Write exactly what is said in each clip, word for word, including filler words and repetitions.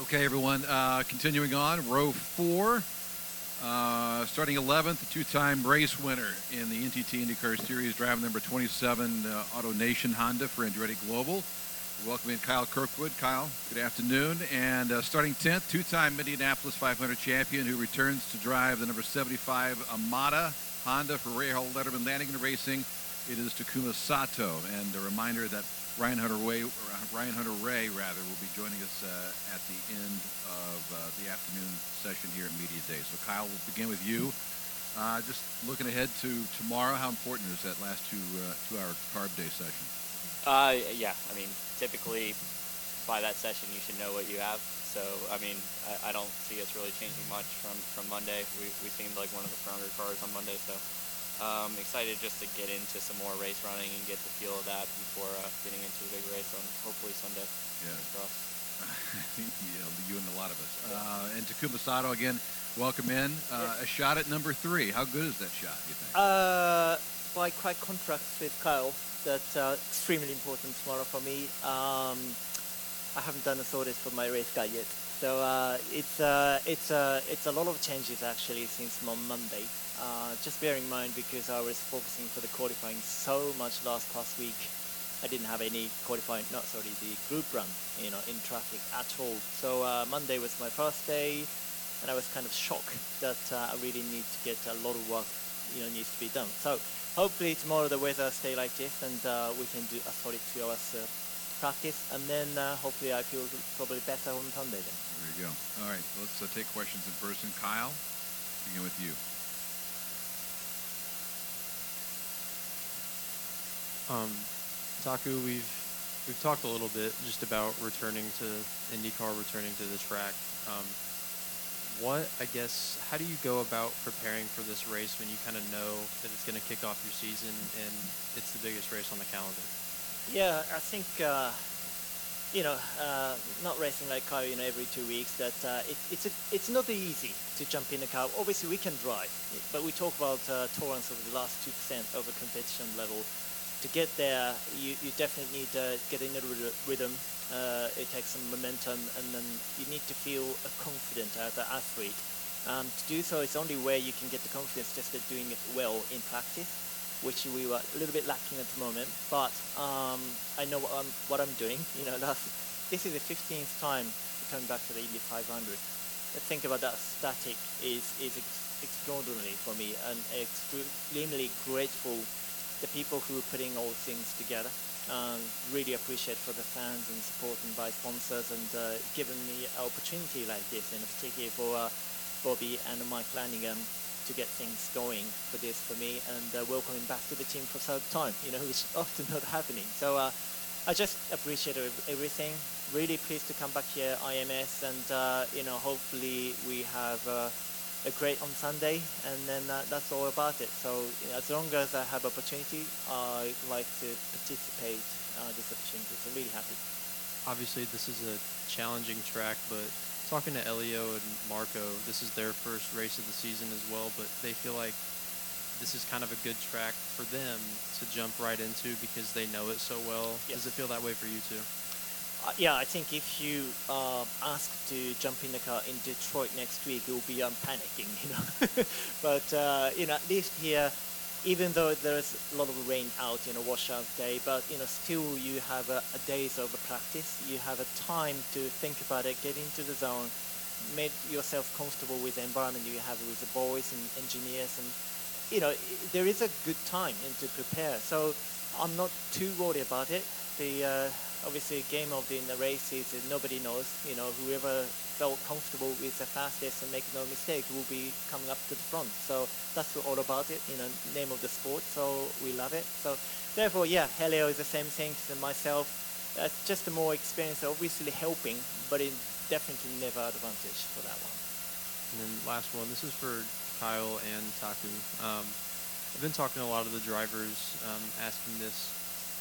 Okay, everyone, uh, continuing on, row four, uh, starting eleventh, the two-time race winner in the N T T IndyCar Series, driving number twenty-seven, uh, Auto Nation Honda for Andretti Global. Welcome in Kyle Kirkwood. Kyle, good afternoon. And uh, starting tenth, two-time Indianapolis five hundred champion who returns to drive the number seventy-five Amada Honda for Ray Hall Letterman Lanigan Racing. It is Takuma Sato. And a reminder that Ryan Hunter-Ray, Ryan Hunter-Ray rather, will be joining us uh, at the end of uh, the afternoon session here at Media Day. So, Kyle, we'll begin with you. Uh, just looking ahead to tomorrow, how important is that last two uh, two-hour carb day session? Uh, yeah, I mean, typically by that session you should know what you have. So, I mean, I, I don't see us really changing much from, from Monday. We, we seemed like one of the stronger cars on Monday, so um, excited just to get into some more race running and get the feel of that before uh, getting into the big race on hopefully Sunday. Yeah. Yeah, you and a lot of us. Uh, and Takuma Sato, again, welcome in. Uh, yes. A shot at number three. How good is that shot, you think? Uh, by quite contrast with Kyle, that's uh, extremely important tomorrow for me. Um, I haven't done a audit for my race guide yet, so uh, it's uh, it's uh, it's a lot of changes actually since on Monday. Uh, just bear in mind because I was focusing for the qualifying so much last past week. I didn't have any qualifying, not sorry, the group run, you know, in traffic at all. So uh, Monday was my first day, and I was kind of shocked that uh, I really need to get a lot of work, you know, needs to be done. So hopefully tomorrow the weather stay like this, and uh, we can do a solid two hours uh, practice, and then uh, hopefully I feel probably better on Sunday then. There you go. All right, let's uh, take questions in person. Kyle, begin with you. Um, Taku, we've we've talked a little bit just about returning to IndyCar, returning to the track. Um, what, I guess, how do you go about preparing for this race when you kind of know that it's going to kick off your season and it's the biggest race on the calendar? Yeah, I think, uh, you know, uh, not racing like Kyle, you know, every two weeks, that uh, it, it's a, it's not easy to jump in the car. Obviously, we can drive, but we talk about uh, tolerance over the last two percent over competition level. To get there, you, you definitely need to get in a rhythm. Uh, it takes some momentum, and then you need to feel uh, confident as an athlete. Um, to do so, it's only where you can get the confidence just at doing it well in practice, which we were a little bit lacking at the moment. But um, I know what I'm, what I'm doing. You know, last, this is the fifteenth time coming back to the Indy five hundred. Let's think about that. Static is is ex extraordinary for me, and extremely grateful. The people who are putting all things together, um, really appreciate for the fans and supporting by sponsors, and uh, giving me an opportunity like this, and particularly for uh, Bobby and Mike Lanigan to get things going for this for me, and uh, welcoming back to the team for third time, you know, which is often not happening. So uh, I just appreciate everything. Really pleased to come back here, I M S, and uh, you know, hopefully we have Uh, a great on Sunday, and then uh, that's all about it. So you know, as long as I have opportunity, I like to participate uh, this opportunity. So really happy. Obviously, this is a challenging track, but talking to Elio and Marco, this is their first race of the season as well, but they feel like this is kind of a good track for them to jump right into because they know it so well. Yes. Does it feel that way for you too? Uh, yeah, I think if you uh, ask to jump in the car in Detroit next week, it will be um, panicking, you know. But uh, you know, at least here, even though there's a lot of rain out, you know, washout day, but you know, still you have a, a days of practice. You have a time to think about it, get into the zone, make yourself comfortable with the environment you have with the boys and engineers, and you know, there is a good time and to prepare. So I'm not too worried about it. The uh, obviously game of the, in the race is uh, nobody knows, you know, whoever felt comfortable with the fastest and make no mistake will be coming up to the front. So that's all about it, you know, name of the sport, so we love it. So therefore, yeah, Helio is the same thing to myself. That's just a more experience, obviously helping, but it definitely never advantage for that one. And then last one, this is for Kyle and Taku. Um, I've been talking to a lot of the drivers, um, asking this.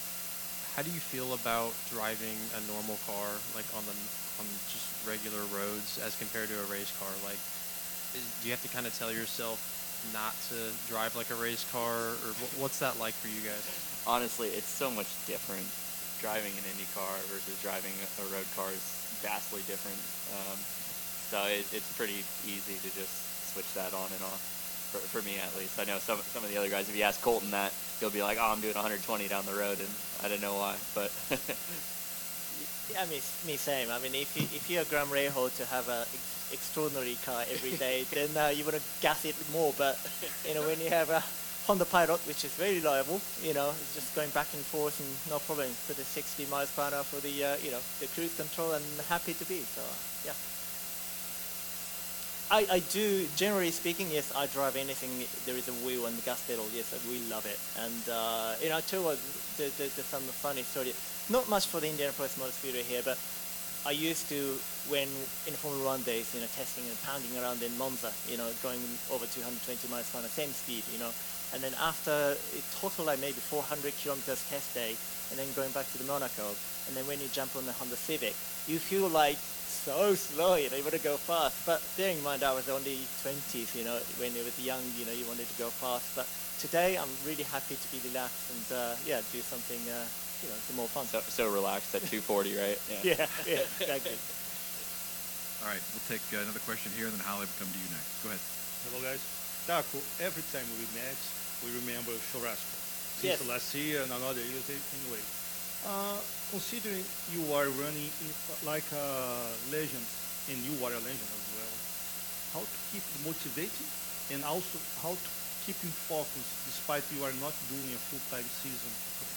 How do you feel about driving a normal car, like on the on just regular roads, as compared to a race car? Like, is, do you have to kind of tell yourself not to drive like a race car, or wh what's that like for you guys? Honestly, it's so much different driving an Indy car versus driving a, a road car. Is vastly different. Um, so it, it's pretty easy to just switch that on and off. For, for me at least. I know some some of the other guys, if you ask Colton that, he'll be like, oh, I'm doing one hundred twenty down the road, and I don't know why, but Yeah, I mean, me same. I mean, if you if you're Graham Rahal to have a ex- extraordinary car every day, then uh, you want to gas it more. But you know, when you have a Honda Pilot, which is very reliable, you know, it's just going back and forth and no problem. Put the sixty miles per hour for the uh, you know the cruise control, and happy to be. So uh, yeah. I, I do, generally speaking, yes, I drive anything there is a wheel and the gas pedal, yes, I really love it. And, uh, you know, I tell you what, the, the, the, some funny story, not much for the Indianapolis Motor Speedway here, but I used to, when in Formula One days, you know, testing and pounding around in Monza, you know, going over two hundred twenty miles per hour, same speed, you know, and then after a total like maybe four hundred kilometers test day, and then going back to the Monaco, and then when you jump on the Honda Civic, you feel like so slow, you know, you want to go fast. But bearing in mind I was only twenties, you know, when you were young, you know, you wanted to go fast. But today I'm really happy to be relaxed and, uh, yeah, do something, uh, you know, more fun. so, so relaxed at two forty, right? Yeah, yeah, exactly. All right, we'll take uh, another question here, and then Holly will come to you next. Go ahead. Hello, guys. Taco, every time we met, we remember Churrasco. Since Yes. last year and another year, anyway. Uh, considering you are running in, like a legend, and you are a legend as well, how to keep motivated and also how to keep in focus despite you are not doing a full-time season?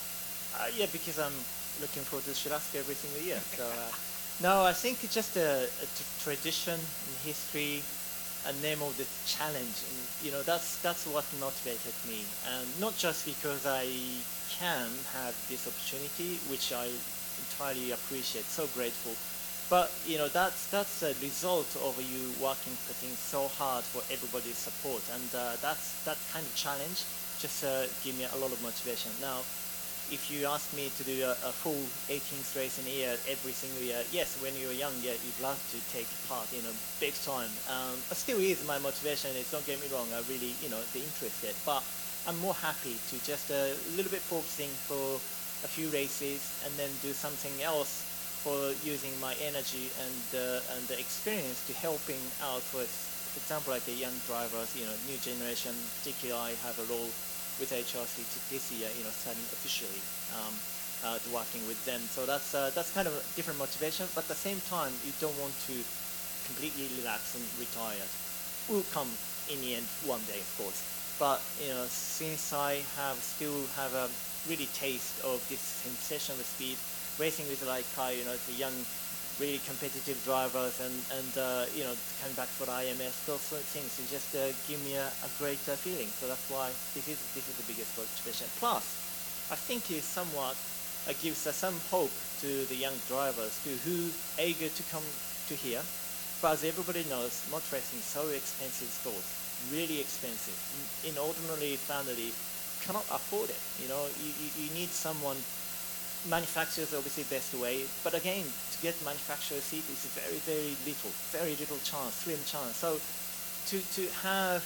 Uh, yeah, because I'm looking forward to Churrasco every single year. So, uh, no, I think it's just a, a t- tradition and history, a name of the challenge, and you know that's that's what motivated me, and not just because I can have this opportunity, which I entirely appreciate, so grateful, but you know that's that's a result of you working, putting so hard for everybody's support, and uh, that's that kind of challenge just uh, give me a lot of motivation. Now, if you ask me to do a, a full eighteenth race in a year every single year, yes, when you're young, yeah, you'd love to take part, you know, big time. Um, it still is my motivation. It's, don't get me wrong, I really, you know, be interested. But I'm more happy to just a little bit focusing for a few races and then do something else for using my energy and uh, and the experience to helping out with, for example, like the young drivers, you know, new generation. Particularly, I have a role with H R C this year, you know, starting officially um, uh, to working with them. So that's uh, that's kind of a different motivation, but at the same time, you don't want to completely relax and retire. Will come in the end one day, of course. But you know, since I have still have a really taste of this sensational speed, racing with like Kai, you know, the young, really competitive drivers, and and uh, you know, coming back for the I M S, those sort of things, it just uh, give me a, a great uh, feeling. So that's why this is this is the biggest motivation. Plus, I think it somewhat uh, gives uh, some hope to the young drivers to who eager to come to here. But as everybody knows, motor racing is so expensive sport, really expensive. In ordinary family, cannot afford it. You know, you, you, you need someone. Manufacturers obviously best way, but again, to get manufacturer seat is very, very little, very little chance, slim chance. So to to have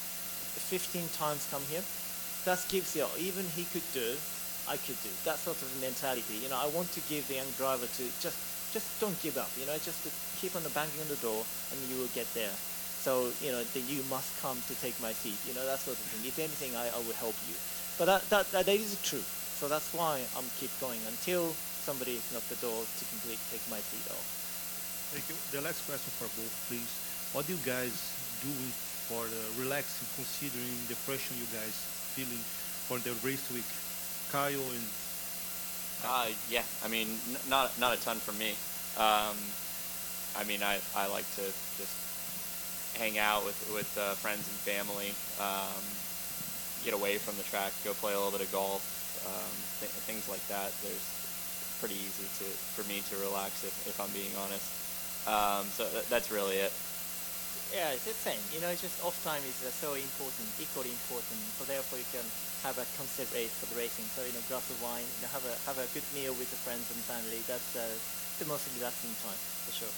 fifteen times come here, that gives you, even he could do, I could do. That sort of mentality. You know, I want to give the young driver to just just don't give up. You know, just to keep on the banging on the door, and you will get there. So you know, then you must come to take my seat. You know, that sort of thing. If anything, I, I will help you. But that that that is true. So that's why I'm keep going until somebody knock the door to complete take my seat off. Thank you. The last question for both, please. What do you guys doing for the relaxing, considering the pressure you guys feeling for the race week? Kyle and Uh, yeah, I mean, n- not not a ton for me. Um, I mean, I, I like to just hang out with with uh, friends and family, um, get away from the track, go play a little bit of golf, um, th- things like that. There's pretty easy to for me to relax if, if I'm being honest. Um, so th- that's really it. Yeah, it's the same. You know, it's just off time is uh, so important, equally important. So therefore, you can have a concert race for the racing. So you know, glass of wine, you know, have a have a good meal with the friends and family. That's uh, the most relaxing time for sure.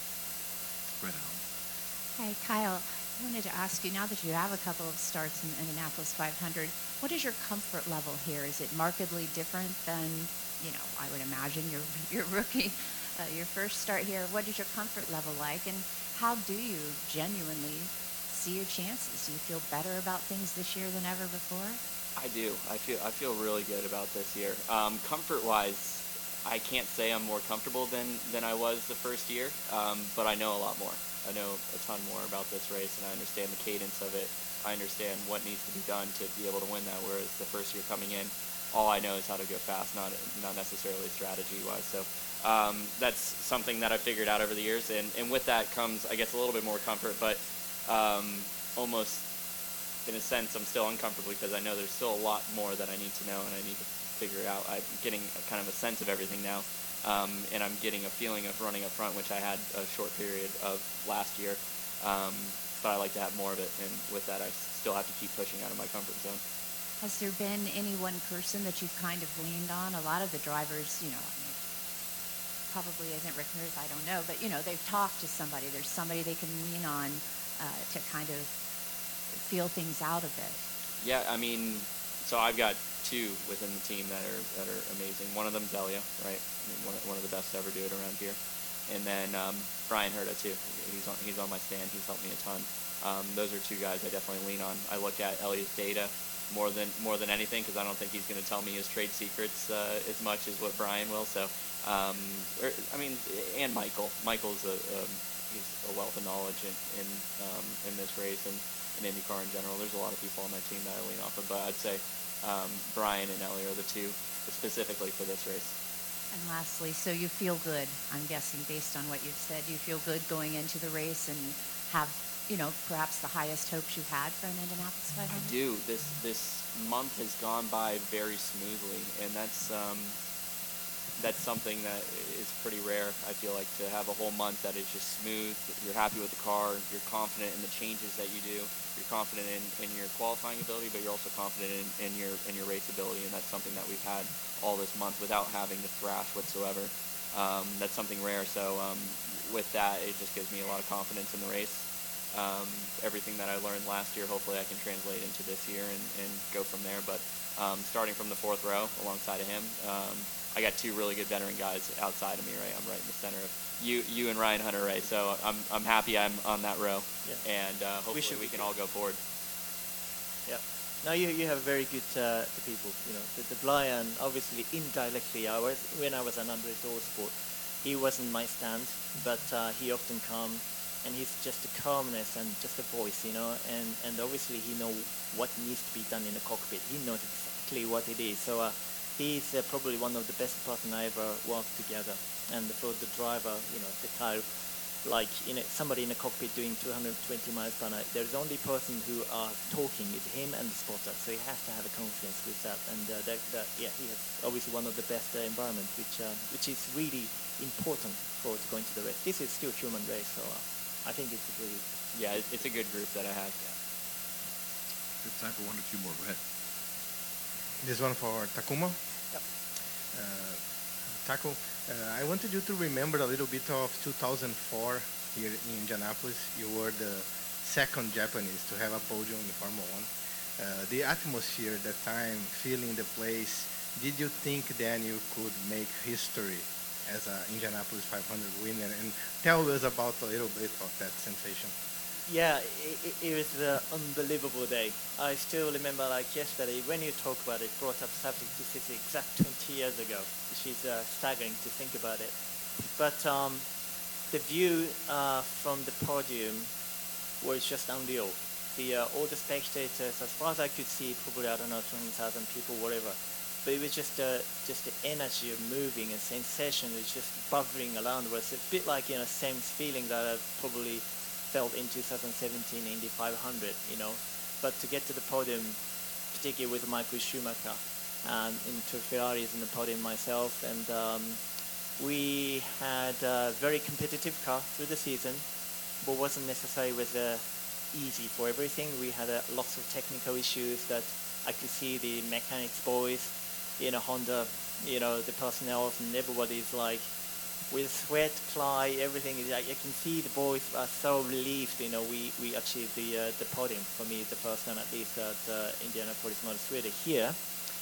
Go ahead, Holly. Hi, Kyle. I wanted to ask you, now that you have a couple of starts in Indianapolis five hundred, what is your comfort level here? Is it markedly different than, you know, I would imagine your your rookie uh, your first start here. What is your comfort level like, and how do you genuinely see your chances? Do you feel better about things this year than ever before? I do. I feel I feel really good about this year. Um, comfort-wise, I can't say I'm more comfortable than than I was the first year, um, but I know a lot more. I know a ton more about this race, and I understand the cadence of it. I understand what needs to be done to be able to win that. Whereas the first year coming in, all I know is how to go fast, not not necessarily strategy-wise. So um, that's something that I figured out over the years, and and with that comes, I guess, a little bit more comfort, but um, almost in a sense, I'm still uncomfortable because I know there's still a lot more that I need to know and I need to figure it out. I'm getting a, kind of a sense of everything now, um, and I'm getting a feeling of running up front, which I had a short period of last year. Um, but I like to have more of it, and with that, I still have to keep pushing out of my comfort zone. Has there been any one person that you've kind of leaned on? A lot of the drivers, you know, I mean, probably isn't Rick Mears, I don't know, but you know, they've talked to somebody. There's somebody they can lean on uh, to kind of feel things out a bit. Yeah, I mean, so I've got two within the team that are that are amazing. One of them's Elio, right? I mean, one, one of the best to ever do it around here. And then um, Brian Herta too. He's on he's on my stand. He's helped me a ton. Um, those are two guys I definitely lean on. I look at Elio's data more than more than anything because I don't think he's going to tell me his trade secrets uh, as much as what Brian will. So, um, or, I mean, and Michael. Michael's a, a he's a wealth of knowledge in in, um, in this race and in IndyCar in general. There's a lot of people on my team that I lean off of, but I'd say um, Brian and Ellie are the two specifically for this race. And lastly, so you feel good, I'm guessing, based on what you've said. You feel good going into the race and have, you know, perhaps the highest hopes you've had for an Indianapolis five hundred? I do. This this month has gone by very smoothly, and that's um, that's something that is pretty rare. I feel like to have a whole month that is just smooth. You're happy with the car. You're confident in the changes that you do. You're confident in, in your qualifying ability, but you're also confident in, in your in your race ability, and that's something that we've had all this month without having to thrash whatsoever. Um, that's something rare. So um, with that, it just gives me a lot of confidence in the race. Um, everything that I learned last year, hopefully I can translate into this year and, and go from there. But um, starting from the fourth row alongside of him, um, I got two really good veteran guys outside of me, right? I'm right in the center of you, you and Ryan Hunter, Ray. So I'm I'm happy I'm on that row, Yeah. and uh, hopefully we, we can all go forward. Yeah. Now you you have very good uh, people. You know, the, the Brian, obviously indirectly, I was when I was an Andres Sport, he wasn't my stand, but uh, he often come, and he's just a calmness and just a voice, you know, and and obviously he know what needs to be done in the cockpit. He knows exactly what it is. So. Uh, He's uh, probably one of the best person I ever worked together. And for the driver, you know, the car, like you know, somebody in the cockpit doing two hundred twenty miles per hour, there's only person who are talking is him and the spotter. So he has to have a confidence with that. And uh, that, that, yeah, he has obviously one of the best uh, environments, which uh, which is really important for to go into the race. This is still a human race, so uh, I think it's a really Yeah, it- it's a good group that I have. Good time for one or two more. Go ahead. This one for Takuma. Yep. Uh, Taku, uh, I wanted you to remember a little bit of two thousand four here in Indianapolis. You were the second Japanese to have a podium in Formula One. Uh, the atmosphere at that time, feeling the place, did you think then you could make history as an Indianapolis five hundred winner? And tell us about a little bit of that sensation. Yeah, it, it, it was an unbelievable day. I still remember like yesterday when you talk about it, brought up subject this is exact twenty years ago, which is uh, staggering to think about it. But um, the view uh, from the podium was just unreal. The uh, all the spectators, as far as I could see, probably I don't know, twenty thousand people, whatever. But it was just uh, just the energy of moving and sensation was just bubbling around. It was a bit like you know same feeling that I probably felt in two thousand seventeen Indy five hundred, you know. But to get to the podium, particularly with Michael Schumacher, and into Ferraris in the podium myself, and um, we had a very competitive car through the season, but wasn't necessarily was uh, easy for everything. We had uh, lots of technical issues that I could see the mechanics boys, you know, Honda, you know, the personnel and everybody's like, with sweat, fly, everything, is like, you can see the boys are so relieved, you know, we, we achieved the uh, the podium. For me, the first time at least at uh, Indianapolis Motor Speedway here.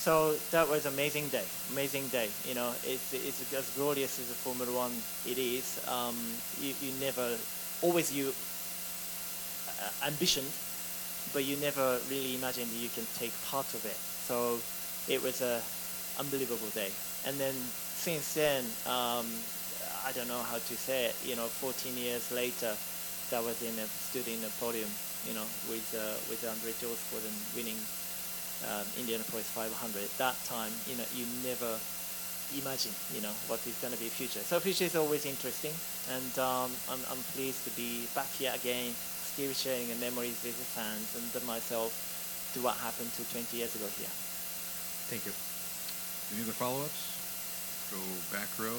So that was amazing day, amazing day. You know, it's, it's as glorious as a Formula One it is. Um, you, you never, always you uh, ambition, but you never really imagined you can take part of it. So it was a unbelievable day. And then since then, um, I don't know how to say it, you know, fourteen years later, that was in a, stood in a podium, you know, with, uh, with Andre Josford and winning um, Indianapolis five hundred. That time, you know, you never imagine, you know, what is going to be the future. So future is always interesting, and um, I'm, I'm pleased to be back here again, still sharing the memories with the fans and myself to what happened to twenty years ago here. Thank you. Any other follow-ups? Go back row.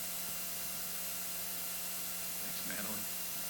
Thanks, Madeline.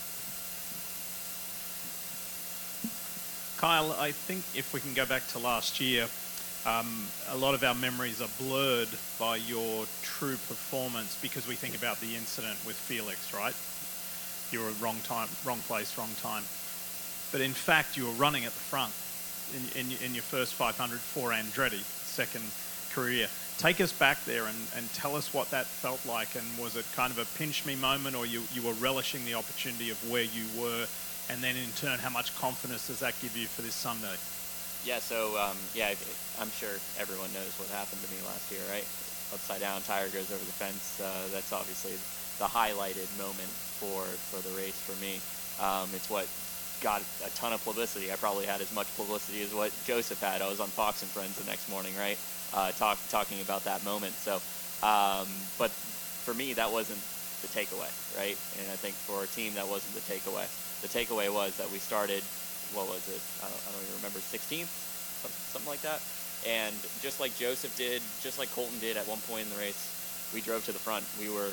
Kyle, I think if we can go back to last year, um, a lot of our memories are blurred by your true performance because we think about the incident with Felix, right? You were wrong time, wrong place, wrong time. But in fact, you were running at the front in, in, in your first five hundred for Andretti, second career. Take us back there and, and tell us what that felt like, and was it kind of a pinch me moment, or you, you were relishing the opportunity of where you were, and then in turn, how much confidence does that give you for this Sunday? Yeah, so um, yeah, I'm sure everyone knows what happened to me last year, right? Upside down, tire goes over the fence. Uh, that's obviously the highlighted moment for, for the race for me. Um, it's what got a ton of publicity. I probably had as much publicity as what Joseph had. I was on Fox and Friends the next morning, right? Uh, talk, talking about that moment. So, um, but for me, that wasn't the takeaway, right? And I think for our team, that wasn't the takeaway. The takeaway was that we started, what was it? I don't, I don't even remember, sixteenth, something, something like that. And just like Joseph did, just like Colton did at one point in the race, we drove to the front. We were,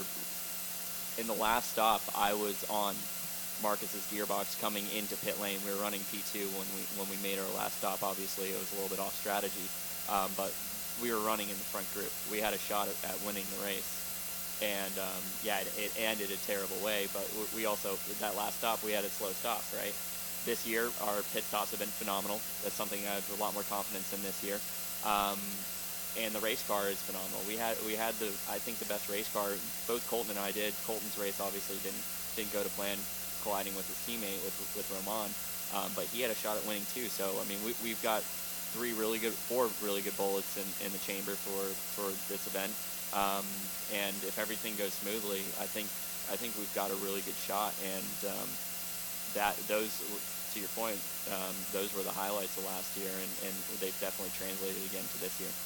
in the last stop, I was on Marcus's gearbox coming into pit lane. We were running P two when we when we made our last stop. Obviously, it was a little bit off strategy, um, but we were running in the front group. We had a shot at, at winning the race, and um, yeah, it, it ended a terrible way. But we also, that last stop, we had a slow stop, right? This year, our pit stops have been phenomenal. That's something I have a lot more confidence in this year. Um, and the race car is phenomenal. We had we had the I think the best race car. Both Colton and I did. Colton's race obviously didn't didn't go to plan, colliding with his teammate with with Roman, um, but he had a shot at winning too. So I mean, we, we've got three really good, four really good bullets in, in the chamber for for this event. Um, and if everything goes smoothly, I think I think we've got a really good shot. And um, that those, to your point, um, those were the highlights of last year, and, and they've definitely translated again to this year.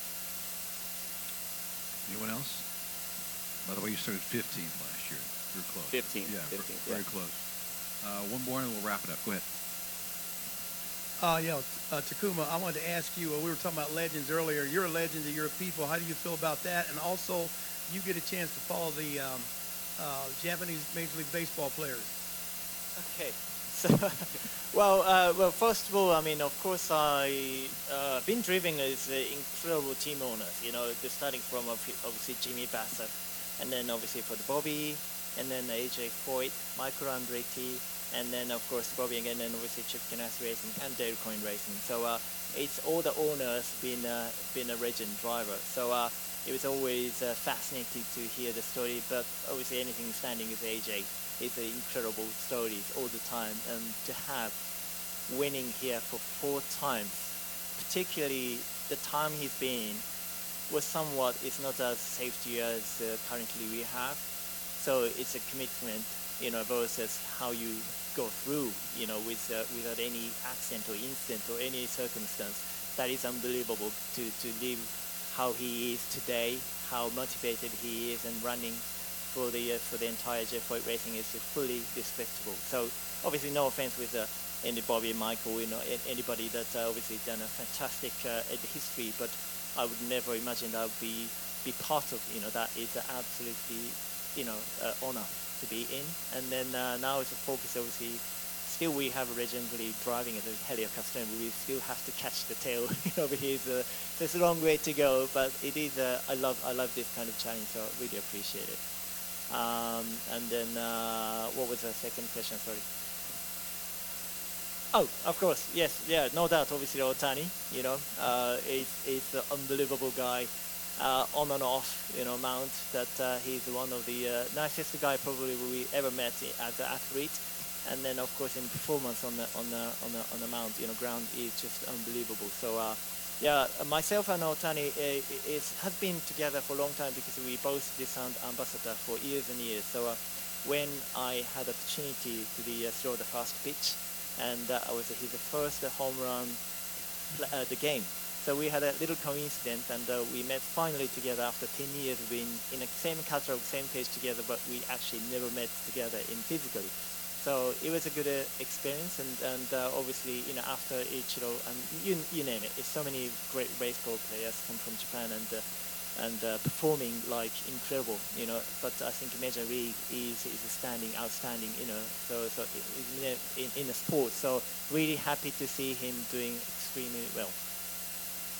Anyone else? By the way, you started fifteenth last year. You were close. fifteenth. Yeah, fifteenth, very yeah. close. Uh, one more and we'll wrap it up. Go ahead. Uh, yeah, uh, Takuma, I wanted to ask you, uh, we were talking about legends earlier. You're a legend to your people. How do you feel about that? And also, you get a chance to follow the um, uh, Japanese Major League Baseball players. Okay. So, well, uh, well, first of all, I mean, of course, I uh, been driving is uh, incredible team owners. You know, they're starting from obviously Jimmy Bassett, and then obviously for the Bobby, and then A J Foyt, Michael Andretti, and then of course Bobby again, and obviously Chip Ganassi Racing and Dale Coyne Racing. So uh, it's all the owners been uh, been a legend driver. So uh, it was always uh, fascinating to hear the story. But obviously anything standing is A J. It's an incredible stories all the time, and to have winning here for four times, particularly the time he's been, was somewhat, it's not as safety as uh, currently we have. So it's a commitment, you know, versus how you go through, you know, with uh, without any accident or incident or any circumstance. That is unbelievable to, to live how he is today, how motivated he is, and running for the uh, for the entire Jeff White Racing is fully respectable. So obviously, no offense with uh, any Bobby and Michael, you know, anybody that uh, obviously done a fantastic uh, history, but I would never imagine that I would be be part of, you know, that is absolutely, you know, uh, honor to be in. And then uh, now it's a focus, obviously. Still, we have a legendary driving at the Helio Castroneves. We still have to catch the tail over here. So there's a long way to go, but it is. Uh, I love. I love this kind of challenge. So I really appreciate it. Um, and then, uh, what was the second question? Sorry. Oh, of course, yes, yeah, no doubt. Obviously, Otani, you know, uh, is is an unbelievable guy, uh, on and off, you know, mount. That uh, he's one of the uh, nicest guy probably we ever met i- as an athlete, and then of course in performance on the on the on the on the mount, you know, ground is just unbelievable. So. Uh, yeah, uh, myself and Otani uh, is has been together for a long time because we both the sound ambassador for years and years. So uh, when I had opportunity to the, uh, throw the first pitch, and uh, I was his first uh, home run pl- uh, the game. So we had a little coincidence, and uh, we met finally together after ten years being in the same catalog, same page together, but we actually never met together in physically. So it was a good uh, experience, and and uh, obviously, you know, after Ichiro and you you name it, it's so many great baseball players come from Japan and uh, and uh, performing like incredible, you know. But I think Major League is is standing outstanding, you know. So so i- in in, in a sport. So really happy to see him doing extremely well.